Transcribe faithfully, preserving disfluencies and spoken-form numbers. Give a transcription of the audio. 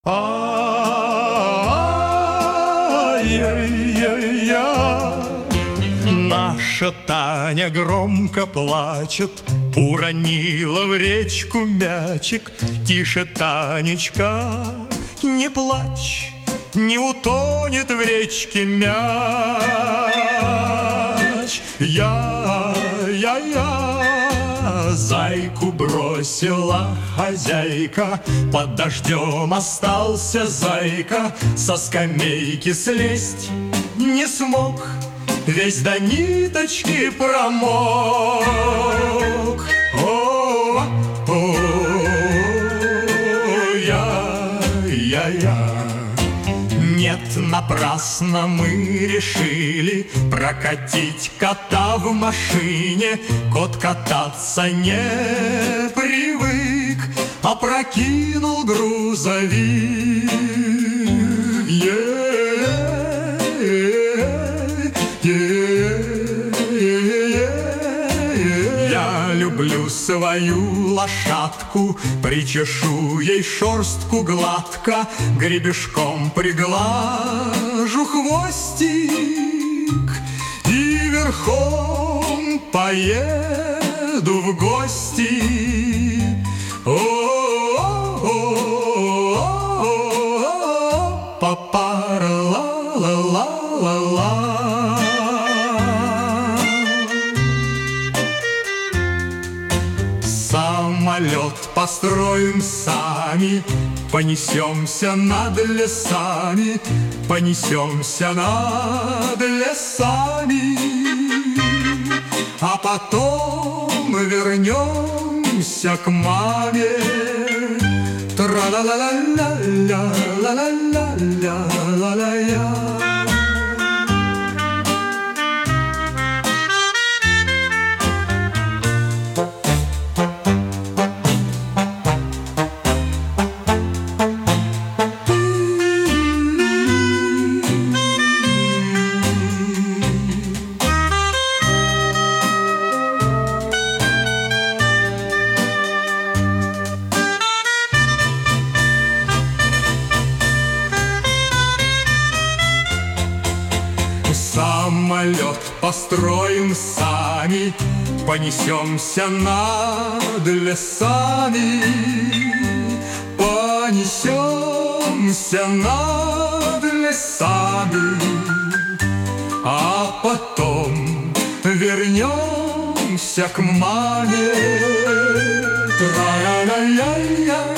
Ай-яй-яй-яй, наша Таня громко плачет, уронила в речку мячик. Тише, Танечка, не плачь, не утонет в речке мяч. Я-я-я, зайку бросила хозяйка, под дождем остался зайка. Со скамейки слезть не смог, весь до ниточки промок. О, о, я-я-я. Нет, напрасно мы решили прокатить кота в машине. Кот кататься не привык, опрокинул грузовик. Я люблю свою лошадку, причешу ей шерстку гладко, гребешком приглажу хвостик и верхом поеду в гости. О-о-о-о-о-о, па-па-ра-ла-ла-ла-ла-ла. Самолет построим сами, понесемся над лесами, понесемся над лесами, а потом вернемся к маме. Тра-ла-ла-ла-ла-ла-ла-ла-ла-ла-ла-ла-ла. Самолет построим сами, понесемся над лесами, понесемся над лесами, а потом вернемся к маме. Тра-ля-ля-ля-ля.